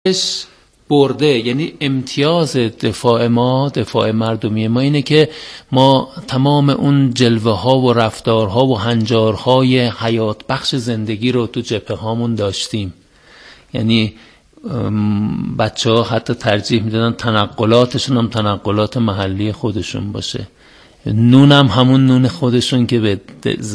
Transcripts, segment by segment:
برده. یعنی امتیاز دفاع ما، دفاع مردمی ما اینه که ما تمام اون جلوه ها و رفتارها و هنجارهای حیات بخش زندگی رو تو جبهه هامون داشتیم. یعنی بچه ها حتی ترجیح میدادن تنقلاتشون هم تنقلات محلی خودشون باشه، نون هم همون نون خودشون که به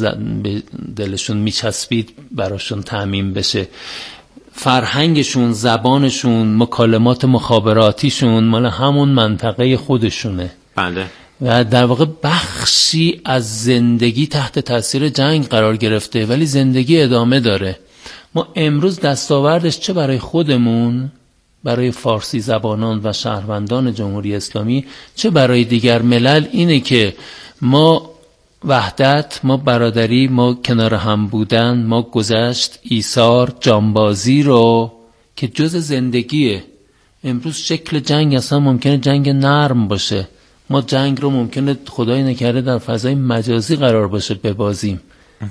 دلشون میچسبید براشون تأمین بشه، فرهنگشون، زبانشون، مکالمات مخابراتیشون مال همون منطقه خودشونه. بله. و در واقع بخشی از زندگی تحت تاثیر جنگ قرار گرفته ولی زندگی ادامه داره. ما امروز دستاوردش چه برای خودمون، برای فارسی زبانان و شهروندان جمهوری اسلامی، چه برای دیگر ملل اینه که ما وحدت، ما برادری، ما کنار هم بودن، ما گذشت، ایثار، جانبازی رو که جز زندگیه. امروز شکل جنگ اصلا ممکنه جنگ نرم باشه، ما جنگ رو ممکنه خدای نکرده در فضای مجازی قرار باشه ببازیم،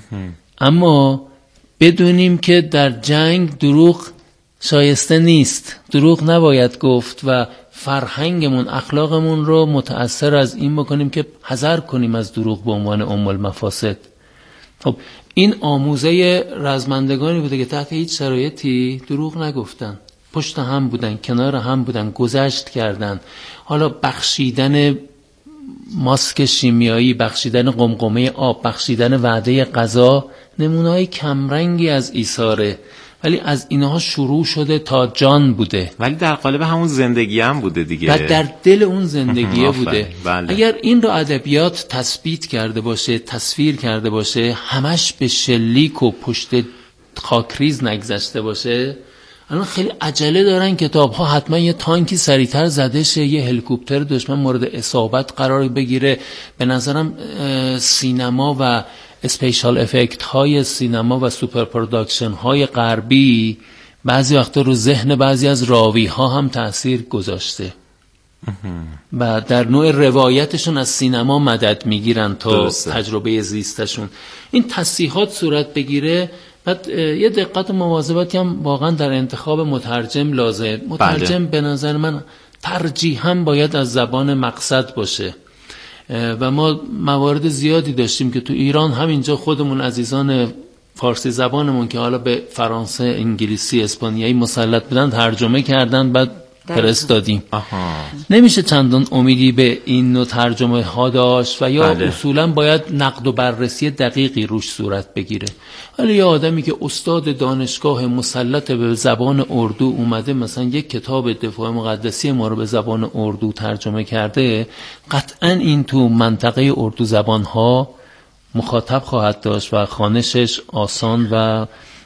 اما بدونیم که در جنگ دروغ شایسته نیست، دروغ نباید گفت و فرهنگمون، اخلاقمون رو متأثر از این بکنیم که حذر کنیم از دروغ به عنوان ام المفاسد. خب این آموزه رزمندگانی بوده که تحت هیچ شرایطی دروغ نگفتن، پشت هم بودن، کنار هم بودن، گذشت کردن. حالا بخشیدن ماسک شیمیایی، بخشیدن قمقمه آب، بخشیدن وعده غذا نمونه‌های کمرنگی از ایثاره، ولی از اینها شروع شده تا جان بوده، ولی در قالب همون زندگی هم بوده دیگه و در دل اون زندگیه بوده. بله. اگر این رو ادبیات تثبیت کرده باشه، تصویر کرده باشه، همش به شلیک و پشت خاکریز نگذشته باشه، الان خیلی عجله دارن کتاب‌ها حتما یه تانکی سریعتر زده شه، یه هلیکوپتر دشمن مورد اصابت قرار بگیره. به نظرم سینما و اسپیشال افکت های سینما و سوپر پروداکشن های غربی بعضی وقتا رو ذهن بعضی از راوی ها هم تأثیر گذاشته و در نوع روایتشون از سینما مدد میگیرن تا درسته. تجربه زیستشون. این تصحیحات صورت بگیره، بعد یه دقت و مواظبتی هم واقعا در انتخاب مترجم لازم. مترجم به نظر من ترجیحاً باید از زبان مقصد باشه و ما موارد زیادی داشتیم که تو ایران همینجا خودمون عزیزان فارسی زبانمون که حالا به فرانسه، انگلیسی، اسپانیایی مسلط بودن ترجمه کردن، بعد فرستادیم. نمیشه چندان امیدی به این نوع ترجمه ها داشت و یا اصولا باید نقد و بررسی دقیقی روش صورت بگیره. ولی یه آدمی که استاد دانشگاه مسلط به زبان اردو اومده مثلا یک کتاب دفاع مقدسی ما رو به زبان اردو ترجمه کرده، قطعا این تو منطقه اردو زبان ها مخاطب خواهد داشت و خوانشش آسان و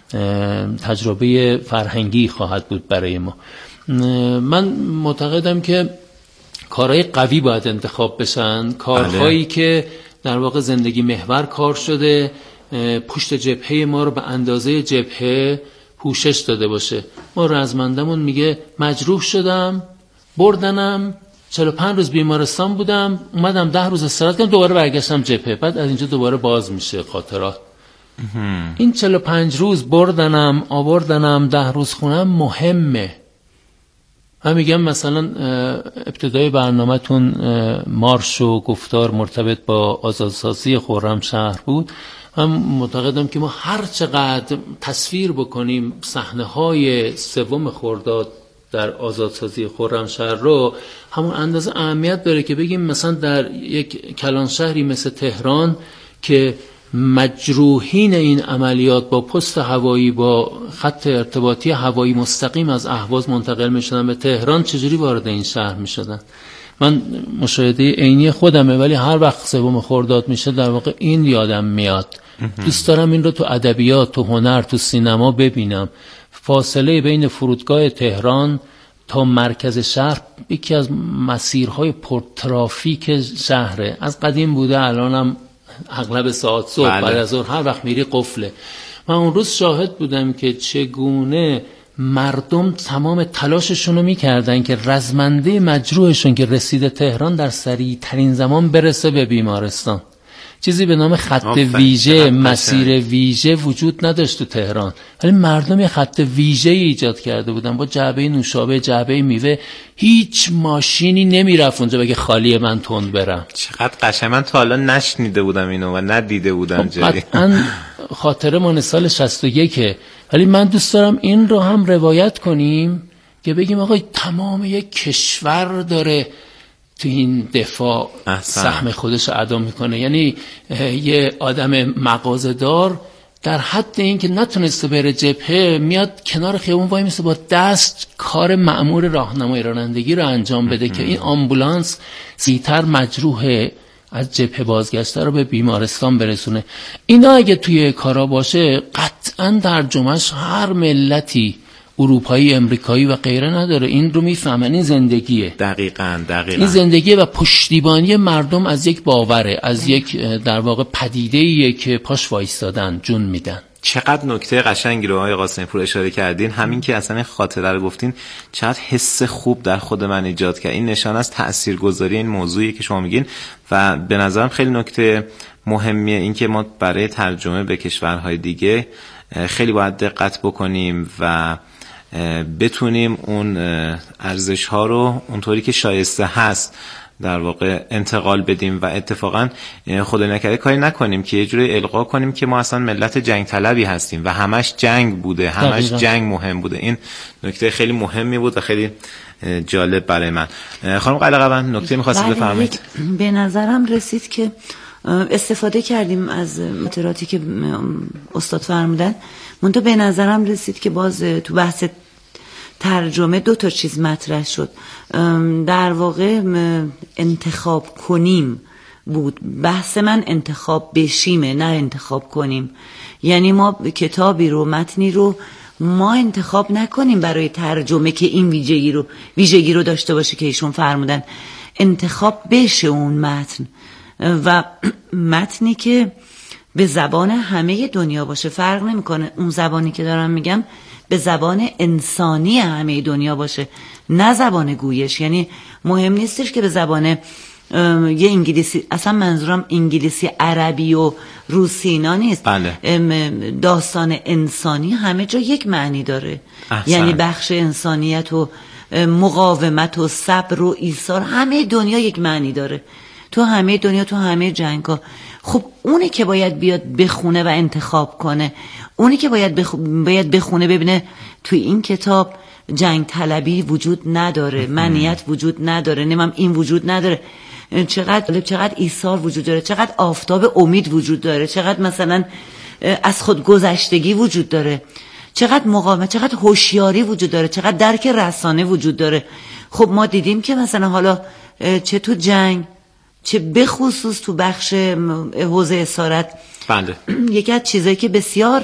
تجربه فرهنگی خواهد بود برای ما. من معتقدم که کارهای قوی باید انتخاب بشن، کارهایی که در واقع زندگی محور کار شده، پشت جبهه ما رو به اندازه جبهه پوشش داده باشه. ما رزمندمون میگه مجروح شدم، بردنم، 45 روز بیمارستان بودم، اومدم 10 روز استراحت کردم، دوباره برگشتم جبهه، بعد از اینجا دوباره باز میشه خاطرات. این 45 روز بردنم، آوردنم، 10 روز خونم مهمه. من میگم مثلا ابتدای برنامه‌تون مارش و گفتار مرتبط با آزادسازی خرمشهر بود. من معتقدم که ما هر چقدر تصویر بکنیم صحنه‌های 3 خرداد در آزادسازی خرمشهر رو، همون اندازه اهمیت داره که بگیم مثلا در یک کلان شهری مثل تهران که مجروحین این عملیات با پست هوایی، با خط ارتباطی هوایی مستقیم از اهواز منتقل میشدن به تهران، چجوری وارد این شهر میشدن؟ من مشاهده عینی خودمه، ولی هر وقت 3 خرداد میشه در واقع این یادم میاد. دوست دارم این رو تو ادبیات، تو هنر، تو سینما ببینم. فاصله بین فرودگاه تهران تا مرکز شهر یکی از مسیرهای پرترافیک شهره، از قدیم بوده، الانم اغلب ساعت صبح بعد از ظهر هر وقت میری قفله. من اون روز شاهد بودم که چگونه مردم تمام تلاششون رو میکردن که رزمنده مجروحشون که رسیده تهران در سریع ترین زمان برسه به بیمارستان. چیزی به نام خط ویژه، مسیر ویژه وجود نداشت تو تهران، ولی مردم یه خط ویژه ایجاد کرده بودن با جعبه نوشابه، جعبه میوه. هیچ ماشینی نمیرفت اونجا بگه خالی من تند برم. چقدر قشنگ، من تا حالا نشنیده بودم اینو و ندیده بودم. قطعاً خاطره مال سال 61، ولی من دوست دارم این رو هم روایت کنیم که بگیم آقا تمام یک کشور داره تو این دفاع سهم خودش رو ادا میکنه. یعنی یه آدم مغازه‌دار در حد این که نتونسته بره جبهه میاد کنار خیابون وای میسته با دست کار مأمور راهنمایی رانندگی رو انجام بده که این آمبولانس زیتر مجروحه از جبهه بازگشته رو به بیمارستان برسونه. اینا اگه توی کارا باشه قطعاً ترجمهش هر ملتی، اروپایی، امریکایی و غیره نداره. این رو میفهمن، این زندگیه. دقیقاً این زندگیه و پشتیبانی مردم از یک باوره، از یک در واقع پدیده‌ایه که پاش وایستادن، جون میدن. چقدر نکته قشنگی رو آقای قاسمی پور اشاره کردین. همین که اصلا این خاطره رو گفتین چقدر حس خوب در خود من ایجاد کرد. این نشان از تاثیرگذاری این موضوعی که شما میگین و به نظرم خیلی نکته مهمیه این که ما برای ترجمه به کشورهای دیگه خیلی باید دقت بکنیم و بتونیم اون ارزش ها رو اونطوری که شایسته هست در واقع انتقال بدیم و اتفاقا خدا نکرده کاری نکنیم که یه جوری القا کنیم که ما اصلا ملت جنگ طلبی هستیم و همش جنگ بوده، همش جنگ مهم بوده. این نکته خیلی مهمی بود و خیلی جالب برای من. خانم قلقوند نکته می‌خواستید بفرمایید؟ به نظرم رسید که استفاده کردیم از متراتی که استاد فرمودن، منتها به نظرم رسید که باز تو بحث ترجمه 2 تا چیز مطرح شد. در واقع انتخاب کنیم بود، بحث من انتخاب بشیمه نه انتخاب کنیم. یعنی ما کتابی رو، متنی رو ما انتخاب نکنیم برای ترجمه که این ویژگی رو داشته باشه که ایشون فرمودن، انتخاب بشه اون متن و متنی که به زبان همه دنیا باشه. فرق نمیکنه اون زبانی که دارم میگم به زبان انسانی همه دنیا باشه، نه زبان گویش. یعنی مهم نیستش که به زبان یه انگلیسی، اصلا منظورم انگلیسی، عربی و روسی اینا نیست. بله. داستان انسانی همه جا یک معنی داره. یعنی بخش انسانیت و مقاومت و صبر و ایثار همه دنیا یک معنی داره، تو همه دنیا، تو همه جنگ‌ها. خب اونی که باید بیاد بخونه و انتخاب کنه، اونی که باید بخونه ببینه توی این کتاب جنگ طلبی وجود نداره، منیت وجود نداره، نمیم این وجود نداره، چقدر ایثار وجود داره، چقدر آفتاب امید وجود داره، چقدر مثلا از خود گذشتگی وجود داره، چقدر مقاومت، چقدر هوشیاری وجود داره، چقدر درک رسانه وجود داره. خب ما دیدیم که مثلا حالا چه تو جنگ، چه بخصوص تو بخش حوزه اسارت، بله، یکی از چیزایی که بسیار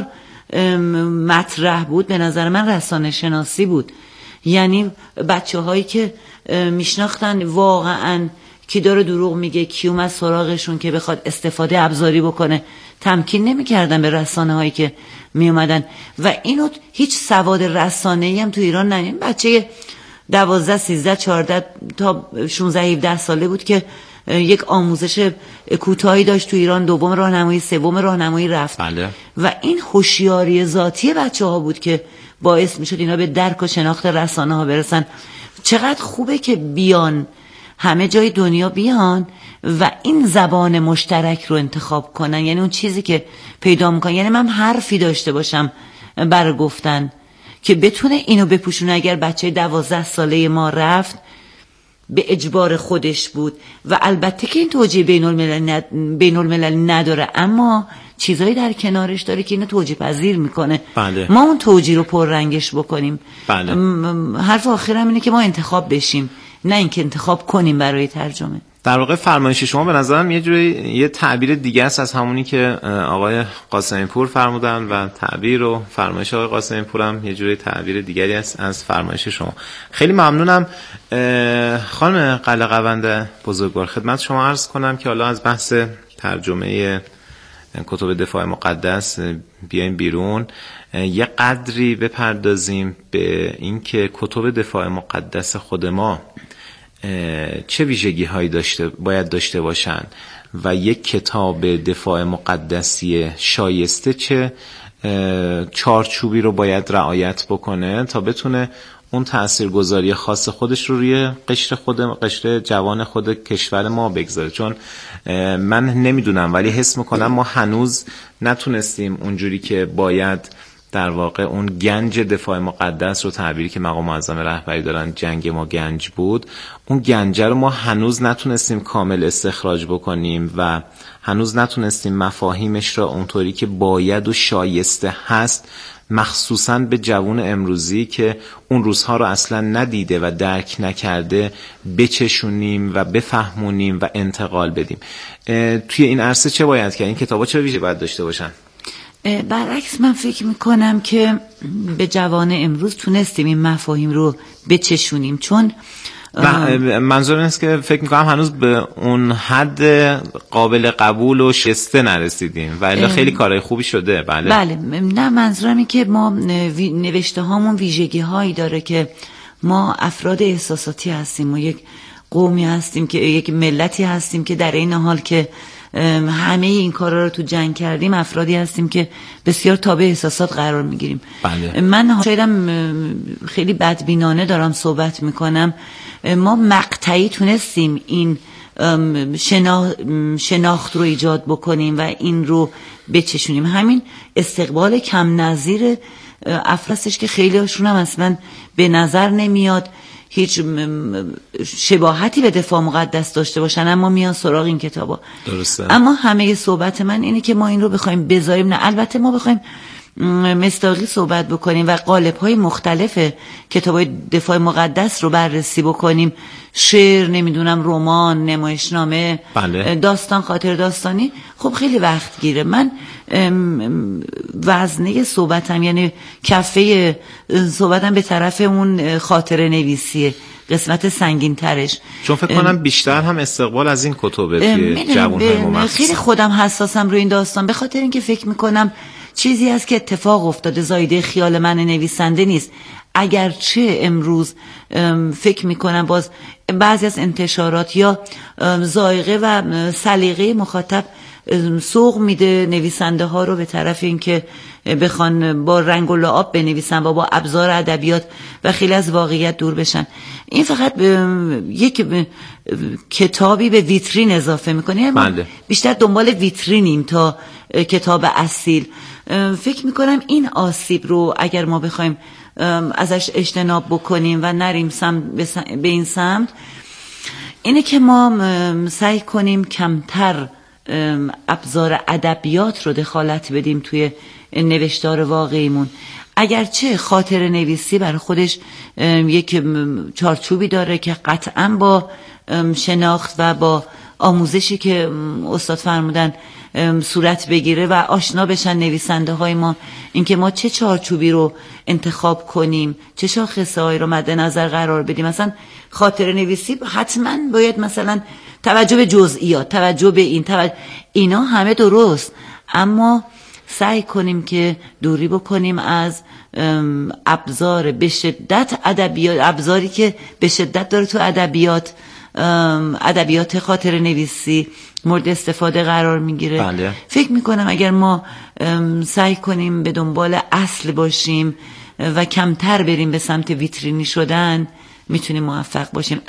مطرح بود به نظر من رسانه شناسی بود. یعنی بچه هایی که میشناختن واقعا کی داره دروغ میگه، کی اومد سراغشون که بخواد استفاده ابزاری بکنه، تمکین نمیکردن به رسانه هایی که میومدن و اینو هیچ سواد رسانه‌ای هم تو ایران ندید. بچه 12 13 14 تا 16 17 ساله بود که یک آموزش کوتاهی داشت تو ایران، دوم راهنمایی، سوم راهنمایی رفت. بله. و این هوشیاری ذاتی بچه‌ها بود که باعث میشد اینا به درک و شناخت رسانه ها برسن. چقدر خوبه که بیان همه جای دنیا بیان و این زبان مشترک رو انتخاب کنن، یعنی اون چیزی که پیدا میکنن. یعنی من حرفی داشته باشم برای گفتن که بتونه اینو بپوشونه. اگر بچه 12 ساله ما رفت به اجبار خودش بود و البته که این توجیه بین الملل نداره، اما چیزایی در کنارش داره که اینو توجیه پذیر میکنه. بله. ما اون توجیه رو پررنگش بکنیم. بله. حرف آخرم اینه که ما انتخاب بشیم، نه اینکه انتخاب کنیم برای ترجمه. در واقع فرمایش شما به نظرم یه جوری یه تعبیر دیگه است از همونی که آقای قاسمی پور فرمودن و تعبیر و فرمایش آقای قاسمی پور هم یه جوری تعبیر دیگری است از فرمایش شما. خیلی ممنونم. خانم قلقوند بزرگوار، خدمت شما عرض کنم که حالا از بحث ترجمه کتب دفاع مقدس بیایم بیرون، یه قدری بپردازیم به اینکه کتب دفاع مقدس خود ما چه ویژگی هایی باید داشته باشن و یک کتاب دفاع مقدسی شایسته چه چارچوبی رو باید رعایت بکنه تا بتونه اون تاثیرگذاری خاص خودش رو روی قشر جوان خود کشور ما بگذاره. چون من نمیدونم ولی حس میکنم ما هنوز نتونستیم اونجوری که باید در واقع اون گنج دفاع مقدس رو، تعبیری که مقام معظم رهبری دارن جنگ ما گنج بود، اون گنج رو ما هنوز نتونستیم کامل استخراج بکنیم و هنوز نتونستیم مفاهیمش را اونطوری که باید و شایسته هست مخصوصاً به جوان امروزی که اون روزها رو اصلا ندیده و درک نکرده بچشونیم و بفهمونیم و انتقال بدیم. توی این عرصه چه باید کرد؟ این کتابا چه ویژگی باید داشته باشن؟ برعکس من فکر میکنم که به جوان امروز تونستیم این مفاهیم رو بچشونیم، چون منظور اینست که فکر میکنم هنوز به اون حد قابل قبول و شسته نرسیدیم، ولی خیلی کارهای خوبی شده. بله نه، منظورم این که ما نوشته هامون ویژگی هایی داره که ما افراد احساساتی هستیم، ما یک قومی هستیم که یک ملتی هستیم که در این حال که همه این کارا رو تو جنگ کردیم افرادی هستیم که بسیار تابع احساسات قرار میگیریم. بله. من شایدم خیلی بدبینانه دارم صحبت میکنم، ما مقطعی تونستیم این شناخت رو ایجاد بکنیم و این رو بچشونیم. همین استقبال کم نظیر افرادش که خیلی هاشون هم اصلا به نظر نمیاد هیچ شباهتی به دفاع مقدس داشته باشن، اما میان سراغ این کتابا. درسته. اما همه صحبت من اینه که ما این رو بخوایم بذاریم، نه البته ما بخوایم مصداقی صحبت بکنیم و قالب‌های مختلف کتاب‌های دفاع مقدس رو بررسی بکنیم، شعر، نمیدونم رمان، نمایشنامه، بله. داستان، خاطر داستانی، خب خیلی وقت گیره. من وزنه صحبتم یعنی کفه صحبتم به طرف اون خاطره نویسیه، قسمت سنگین ترش، چون فکر کنم بیشتر هم استقبال از این کتابه توی جوان‌های ما. خیلی خودم حساسم روی این داستان، به خاطر اینکه فکر میکنم چیزی هست که اتفاق افتاده، زایده خیال من نویسنده نیست. اگرچه امروز فکر میکنم باز بعضی از انتشارات یا ذائقه و سلیقه مخاطب سوق میده نویسنده ها رو به طرف اینکه بخوان با رنگ و لعاب بنویسن و با ابزار ادبیات و خیلی از واقعیت دور بشن. این فقط یک کتابی به ویترین اضافه میکنه. بله. بیشتر دنبال ویترینیم تا کتاب اصیل. فکر میکنم این آسیب رو اگر ما بخوایم ازش اجتناب بکنیم و نریم به این سمت، اینه که ما سعی کنیم کمتر ابزار ادبیات رو دخالت بدیم توی نوشتار واقعیمون. اگرچه خاطر نویسی برای خودش یک چارچوبی داره که قطعا با شناخت و با آموزشی که استاد فرمودن صورت بگیره و آشنا بشن نویسنده های ما، اینکه ما چه چارچوبی رو انتخاب کنیم، چه شاخصه هایی رو مد نظر قرار بدیم. مثلا خاطر نویسی حتما باید مثلا توجه به جزئیات، توجه به اینا همه درست، اما سعی کنیم که دوری بکنیم از ابزار به شدت ادبیات، ابزاری که به شدت داره تو ادبیات خاطر نویسی مورد استفاده قرار میگیره. بله. فکر میکنم اگر ما سعی کنیم به دنبال اصل باشیم و کمتر بریم به سمت ویترینی شدن میتونیم موفق باشیم.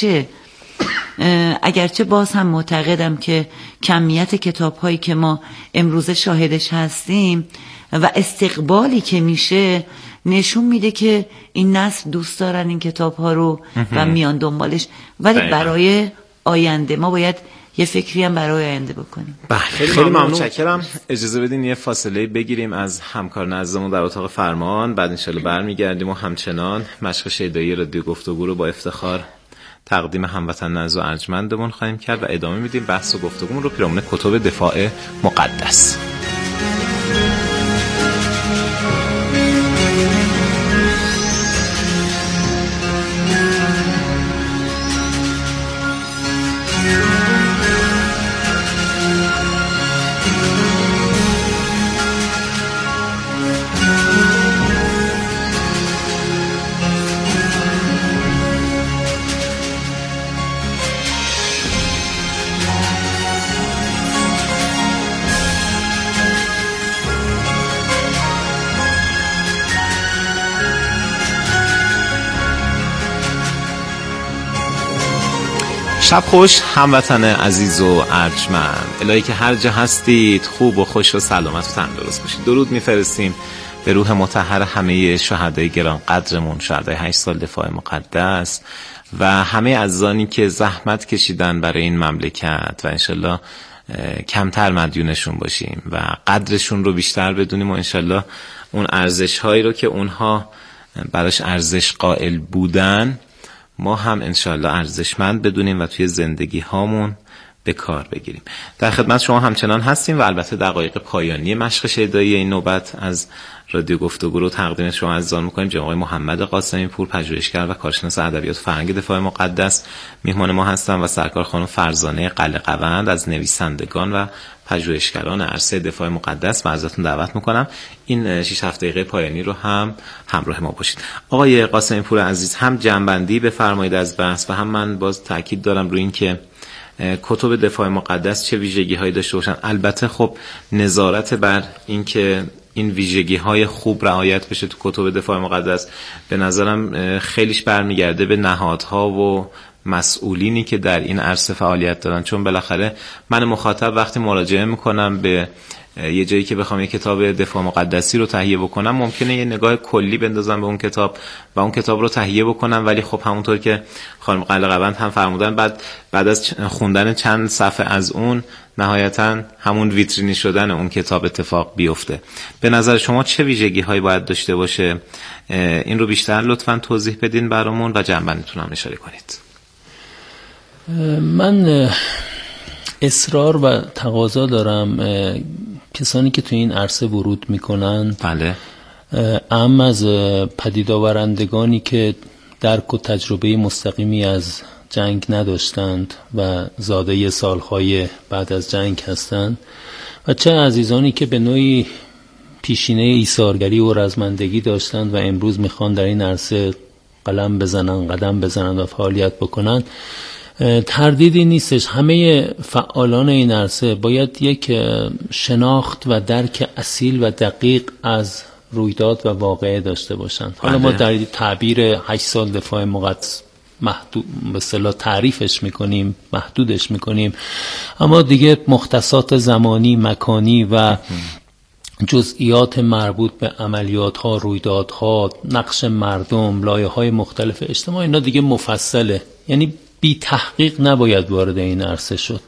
اگرچه باز هم معتقدم که کمیت کتاب هایی که ما امروزه شاهدش هستیم و استقبالی که میشه نشون میده که این نسل دوست دارن این کتاب ها رو و میان دنبالش، ولی برای آینده ما باید یه فکری هم برای آینده بکنیم. خیلی ممنونم. اجازه بدین یه فاصله بگیریم از همکار عزیزمون در اتاق فرمان، بعد انشالله برمیگردیم و همچنان مشق شیدایی رادیو گفتگو رو با افتخار تقدیم هموطن عزیز و ارجمندمون خواهیم کرد و ادامه میدیم بحث و گفتگومون رو پیرامون کتب دفاع مقدس. شب خوش هموطن عزیز و ارجمند، الهی که هر جا هستید خوب و خوش و سلامت و تندرست باشید. درود میفرستیم به روح مطهر همه شهدای گران قدرمون، شهدای 8 سال دفاع مقدس و همه عزیزانی که زحمت کشیدن برای این مملکت و انشالله کمتر مدیونشون باشیم و قدرشون رو بیشتر بدونیم و انشالله اون ارزش هایی رو که اونها براش ارزش قائل بودن ما هم انشالله ارزشمند بدونیم و توی زندگی هامون به کار بگیریم. در خدمت شما همچنان هستیم و البته دقایق پایانی مشق شیدایی این نوبت از رادیو گفتگو رو تقدیم شما عزیزان می‌کنیم. جناب آقای محمد قاسمی پور، پژوهشگر و کارشناس ادبیات فرهنگ دفاع مقدس میهمان ما هستند و سرکار خانم فرزانه قلقوند از نویسندگان و پژوهشگران عرصه دفاع مقدس و ازتون دعوت میکنم این 6-7 دقیقه پایانی رو هم همراه ما باشید. آقای قاسمی پور عزیز، هم جنبندی بفرمایید از بحث و هم من باز تاکید دارم روی این که کتب دفاع مقدس چه ویژگی هایی داشته باشن. البته خب نظارت بر این که این ویژگی های خوب رعایت بشه تو کتب دفاع مقدس به نظرم خیلیش برمیگرده به نهادها و مسئولینی که در این عرصه فعالیت دارن، چون بالاخره من مخاطب وقتی مراجعه میکنم به یه جایی که بخوام یه کتاب دفاع مقدسی رو تهیه بکنم ممکنه یه نگاه کلی بندازم به اون کتاب و اون کتاب رو تهیه بکنم، ولی خب همونطور که خانم قلقوند هم فرمودن بعد از خوندن چند صفحه از اون نهایتا همون ویترینی شدن اون کتاب اتفاق بیفته. به نظر شما چه ویژگی هایی باید داشته باشه؟ این رو بیشتر لطفاً توضیح بدین برامون و جنبندیتون هم اشاره کنید. من اصرار و تقاضا دارم کسانی که تو این عرصه ورود میکنن، بله، اهم از پدید آورندگانی که درک و تجربه مستقیمی از جنگ نداشتند و زاده سالهای بعد از جنگ هستند و چه عزیزانی که به نوعی پیشینه ایثارگری و رزمندگی داشتند و امروز میخوان در این عرصه قلم بزنن، قدم بزنن و فعالیت بکنن، تردیدی نیستش همه فعالان این عرصه باید یک شناخت و درک اصیل و دقیق از رویداد و واقعه داشته باشند. حالا ما در تعبیر 8 سال دفاع مقدس محدود به اصطلاح تعریفش میکنیم، محدودش میکنیم، اما دیگه مختصات زمانی، مکانی و جزئیات مربوط به عملیات‌ها، رویدادها، نقش مردم، لایه‌های مختلف اجتماعی، اینا دیگه مفصله، یعنی بی تحقیق نباید وارد این عرصه شد.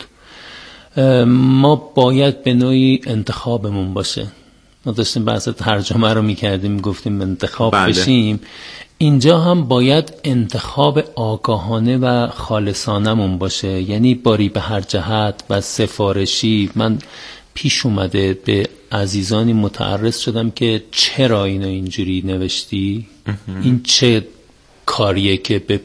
ما باید به نوعی انتخابمون باشه. ما داشتیم بحث ترجمه رو میکردیم، گفتیم انتخاب بشیم. اینجا هم باید انتخاب آگاهانه و خالصانمون باشه، یعنی باری به هر جهت و سفارشی. من پیش اومده به عزیزانی متعرض شدم که چرا اینو اینجوری نوشتی؟ این چه کاریه که به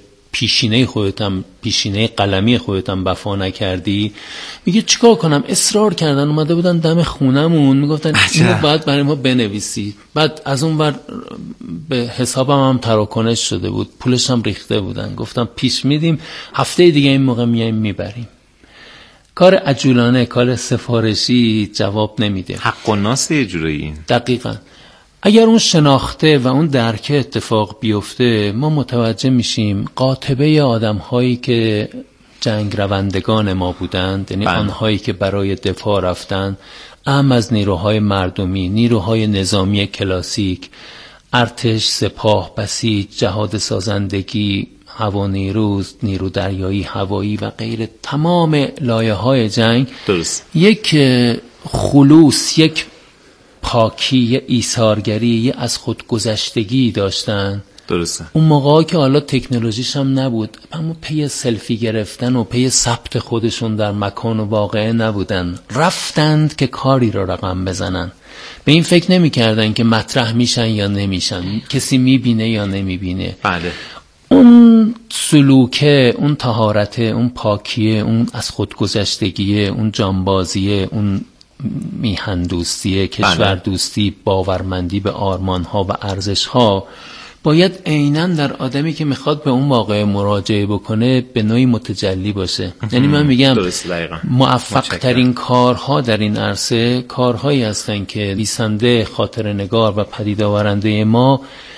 پیشینه قلمی خودتم وفا نکردی؟ میگه چیکار کنم؟ اصرار کردن، اومده بودن دم خونمون میگفتن اینو باید برای ما بنویسی. بعد از اون ور به حسابم هم تراکنش شده بود، پولش هم ریخته بودن. گفتم پیش میدیم، هفته دیگه این موقع میایم میبریم. کار عجولانه، کار سفارشی جواب نمیده. حق و ناس یه جوری این. دقیقاً. اگر اون شناخته و اون درک اتفاق بیفته، ما متوجه میشیم قاطبه آدم هایی که جنگ روندگان ما بودند، یعنی آنهایی که برای دفاع رفتن، اهم از نیروهای مردمی، نیروهای نظامی کلاسیک، ارتش، سپاه، بسیج، جهاد سازندگی، هوانیروز، نیرو دریایی، هوایی و غیره، تمام لایه‌های جنگ درست. یک خلوص، یک پاکی، یه ایثارگری، یه از خودگذشتگی داشتن. درسته. اون موقعا که حالا تکنولوژیش هم نبود، اما پی سلفی گرفتن و پی ثبت خودشون در مکان و واقعه نبودن، رفتند که کاری رو رقم بزنن. به این فکر نمی کردن که مطرح میشن یا نمیشن، کسی میبینه یا نمیبینه. بله. اون سلوکه، اون طهارته، اون پاکیه، اون از خودگذشتگیه، اون جانبازیه، اون میهن دوستیه، کشور دوستی، باورمندی به آرمانها و ارزشها باید عیناً در آدمی که میخواد به اون واقعه مراجعه بکنه به نوعی متجلی باشه. یعنی من میگم موفق ترین کارها در این عرصه کارهایی هستن که نویسنده، خاطرنگار و پدید آورنده ما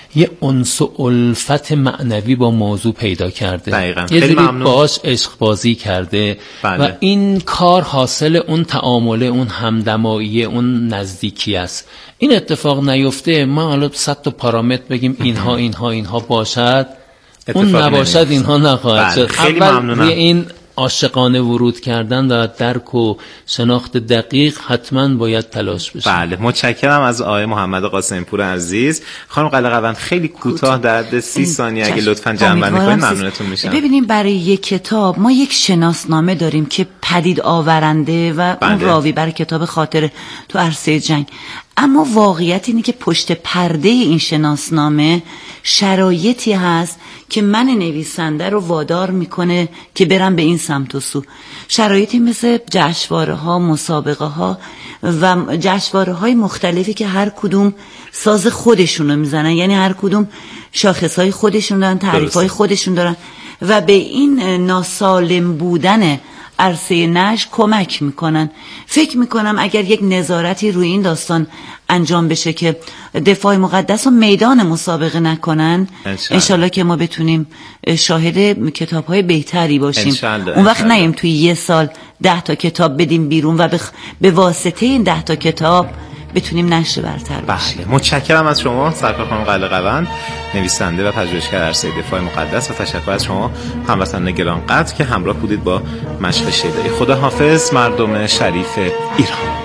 یه انس و الفت معنوی با موضوع پیدا کرده. دقیقاً. یه خیلی ذره ممنون. باهاش عشق بازی کرده. بله. و این کار حاصل اون تعامله، اون همدمایی، اون نزدیکی است. این اتفاق نیفته، ما حالا 100 تا پارامتر بگیم اینها باشد، اون نباشد اینها نخواهد شد. خیلی اول ممنونم. روی این عاشقانه ورود کردن و درک و شناخت دقیق حتما باید تلاش بشه. بله، متشکرم از آقای محمد قاسمپور عزیز. خانم قلعه‌قوند خیلی کوتاه در حد 30 ثانیه اگه لطفاً جمع‌بندی کنید ممنونتون میشم. ببینیم برای یک کتاب ما یک شناسنامه داریم که پدید آورنده و اون راوی برای کتاب خاطره تو عرصه جنگ، اما واقعیت اینه که پشت پرده این شناسنامه شرایطی هست که من نویسنده رو وادار میکنه که برم به این سمت و سو. شرایطی مثل جشنواره ها، مسابقه ها و جشنواره های مختلفی که هر کدوم ساز خودشون رو میزنن، یعنی هر کدوم شاخص های خودشون دارن، تعریف های خودشون دارن و به این ناسالم بودن عرصه نشر کمک میکنن. فکر میکنم اگر یک نظارتی روی این داستان انجام بشه که دفاع مقدس رو میدان مسابقه نکنن، انشالله که ما بتونیم شاهد کتاب‌های بهتری باشیم. اون وقت نیم توی یه سال 10 تا کتاب بدیم بیرون و به واسطه این 10 تا کتاب بتونیم نشر برتر باشیم. بله، متشکرم از شما سرکار خانم قلعه‌قوند، نویسنده و پژوهشگر عرصه دفاع مقدس، و تشکر از شما هموطنان گرانقدر که همراه بودید با مشق شیدایی. خداحافظ مردم شریف ایران.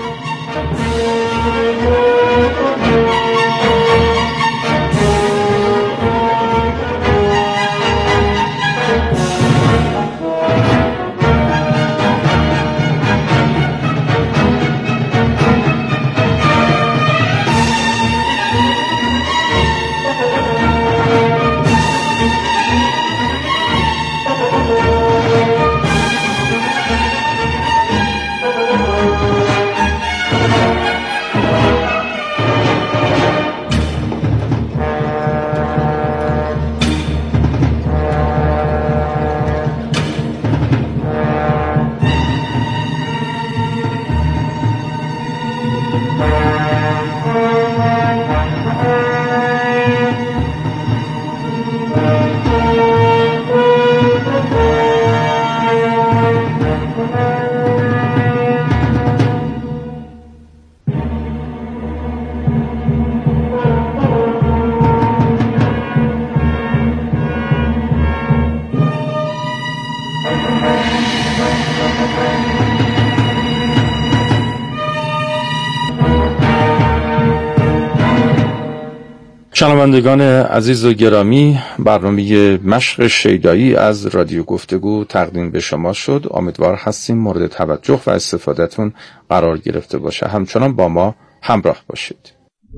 شنوندگان عزیز و گرامی، برنامه مشق شیدایی از رادیو گفتگو تقدیم به شما شد. امیدوار هستیم مورد توجه و استفادهتون قرار گرفته باشه. همچنان با ما همراه باشید.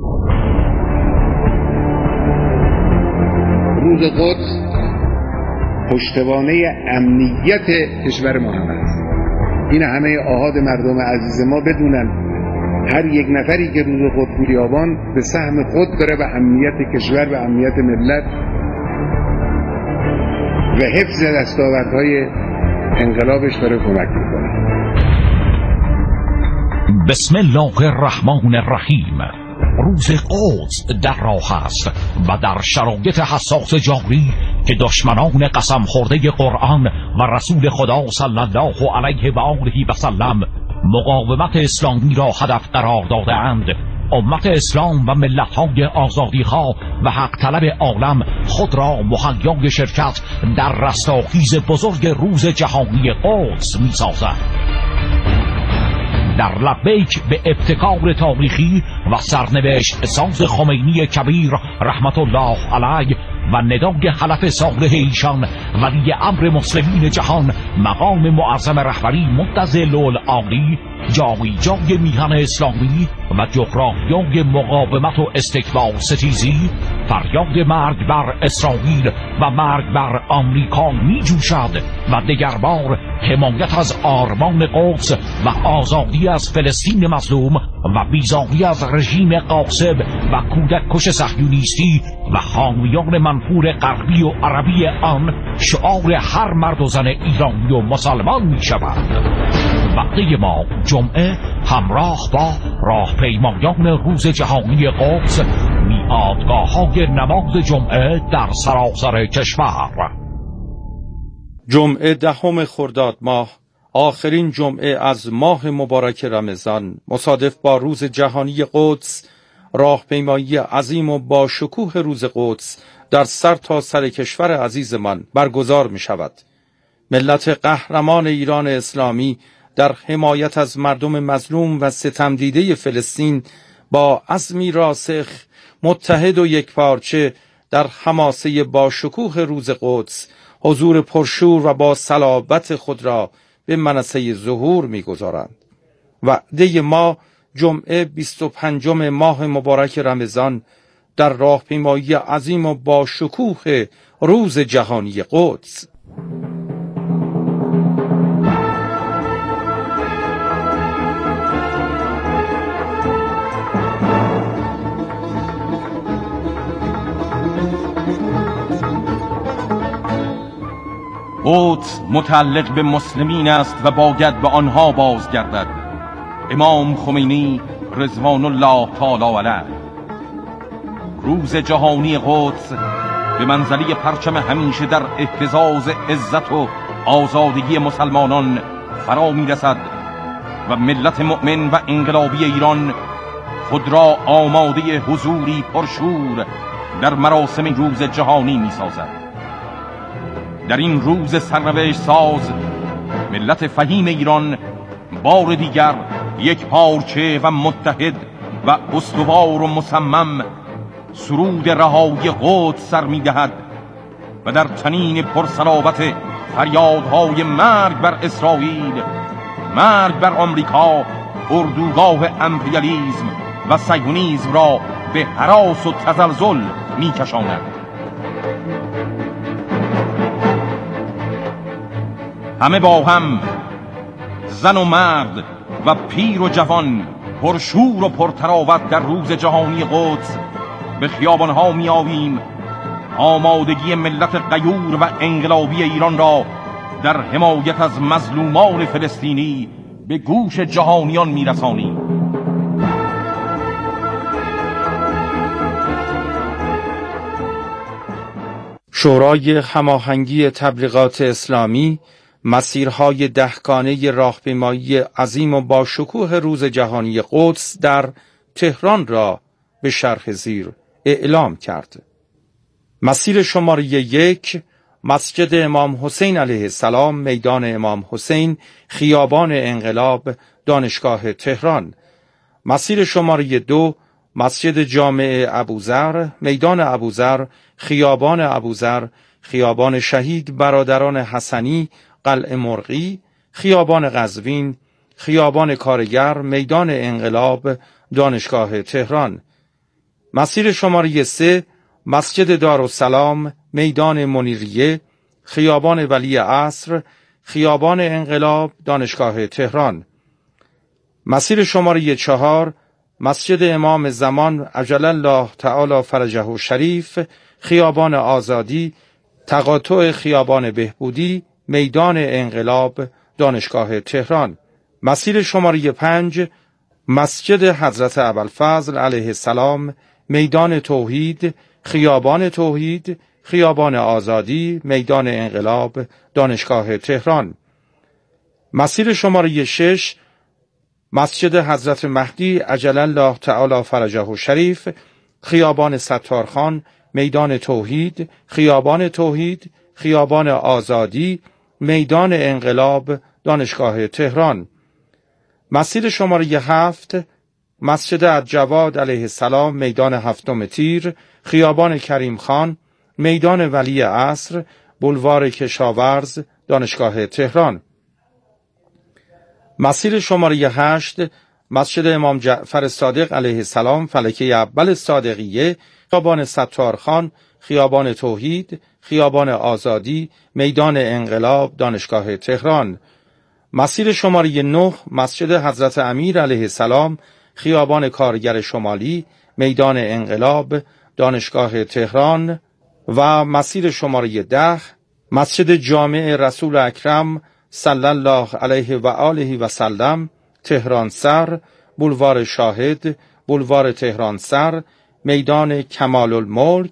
روز قدس پشتوانه امنیت کشور ما هم هست. این همه آحاد مردم عزیز ما بدونن هر یک نفری که روز قدس بیابان به سهم خود داره به امنیت کشور و امنیت ملت و حفظ دستاوردهای انقلابش داره کمک میکنه. بسم الله الرحمن الرحیم. روز قدس در راه است و در شرایط حساس جاری که دشمنان قسم خورده قرآن و رسول خدا صلی الله علیه و آله و سلم مقاومت اسلامی را هدف قرار داده‌اند، امت اسلام و ملت‌های آزادی‌ها و حق طلب عالم خود را مهیای شرکت در رستاخیز بزرگ روز جهانی قدس می‌سازند. در لبیک به ابتکار تاریخی و سرنوشت ساز خمینی کبیر رحمت الله علیه و ندای حلف صالح ایشان ولی امر مسلمین جهان مقام معظم رهبری متضل العالی، جای جای میهن اسلامی و جغرافیای مقاومت و استکبار ستیزی، فریاد مرگ بر اسرائیل و مرگ بر آمریکا می جوشد و دگر بار حمایت از آرمان قدس و آزادی از فلسطین مظلوم و بیزاری از رژیم غاصب و کودک کش صهیونیستی و حامیان منفور غربی و عربی آن شعار هر مرد و زن ایرانی و مسلمان می شود. وعده ما جمعه همراه با راهپیمایان روز جهانی قدس، میادگاه‌های نماز جمعه در سراسر کشور. جمعه 10 خرداد ماه، آخرین جمعه از ماه مبارک رمضان، مصادف با روز جهانی قدس، راهپیمایی عظیم و با شکوه روز قدس در سر تا سر کشور عزیزمان برگزار می شود. ملت قهرمان ایران اسلامی در حمایت از مردم مظلوم و ستم دیده فلسطین با عزمی راسخ، متحد و یکپارچه در حماسه با شکوه روز قدس حضور پرشور و با صلابت خود را به منصه ظهور می‌گذارند. وعده ما جمعه 25 ماه مبارک رمضان در راهپیمایی عظیم و با شکوه روز جهانی قدس. قدس متعلق به مسلمین است و باید به آنها بازگردد. امام خمینی رضوان الله تعالی علیه. روز جهانی قدس به منزله پرچم همیشه در اهتزاز عزت و آزادگی مسلمانان فرا می‌رسد و ملت مؤمن و انقلابی ایران خود را آماده حضوری پرشور در مراسم روز جهانی می‌سازد. در این روز سرنوشت ساز ملت فهیم ایران بار دیگر یک پارچه و متحد و استوار و مصمم سرود رهایی قدس سر می‌دهد و در چنین پرصلابت فریادهای مرگ بر اسرائیل، مرگ بر آمریکا، اردوگاه امپریالیسم و صهیونیسم را به هراس و تزلزل می‌کشاند. همه با هم، زن و مرد و پیر و جوان، پرشور و پرتراوت در روز جهانی قدس به خیابانها می آویم، آمادگی ملت غیور و انقلابی ایران را در حمایت از مظلومان فلسطینی به گوش جهانیان می رسانیم. شورای هماهنگی تبلیغات اسلامی مسیرهای 10 گانه راهپیمایی عظیم و با شکوه روز جهانی قدس در تهران را به شرح زیر اعلام کرد. مسیر شماره 1 مسجد امام حسین علیه السلام، میدان امام حسین، خیابان انقلاب، دانشگاه تهران. مسیر شماره 2 مسجد جامع ابوذر، میدان ابوذر، خیابان ابوذر، خیابان شهید برادران حسنی، قلعه مرغی، خیابان قزوین، خیابان کارگر، میدان انقلاب، دانشگاه تهران. مسیر شماره 3 مسجد دارالسلام، میدان منیریه، خیابان ولی عصر، خیابان انقلاب، دانشگاه تهران. مسیر شماره 4 مسجد امام زمان عجل الله تعالی فرجه شریف، خیابان آزادی، تقاطع خیابان بهبودی، میدان انقلاب، دانشگاه تهران. مسیر شماره 5 مسجد حضرت ابوالفضل علیه السلام، میدان توحید، خیابان توحید، خیابان آزادی، میدان انقلاب، دانشگاه تهران. مسیر شماره 6 مسجد حضرت مهدی عجل الله تعالی فرجه شریف، خیابان ستارخان، میدان توحید، خیابان توحید، خیابان آزادی، میدان انقلاب، دانشگاه تهران. مسیر شماره 7 مسجد الجواد علیه السلام، میدان هفتم تیر، خیابان کریم خان، میدان ولی عصر، بولوار کشاورز، دانشگاه تهران. مسیر شماره 8 مسجد امام جعفر صادق علیه السلام، فلکه اول صادقیه، خیابان ستارخان، خیابان توحید، خیابان آزادی، میدان انقلاب، دانشگاه تهران. مسیر شماره 9 مسجد حضرت امیر علیه السلام، خیابان کارگر شمالی، میدان انقلاب، دانشگاه تهران. و مسیر شماره 10 مسجد جامع رسول اکرم صلی الله علیه و آله و سلم، تهران سر، بولوار شاهد، بولوار تهران سر، میدان کمال الملک،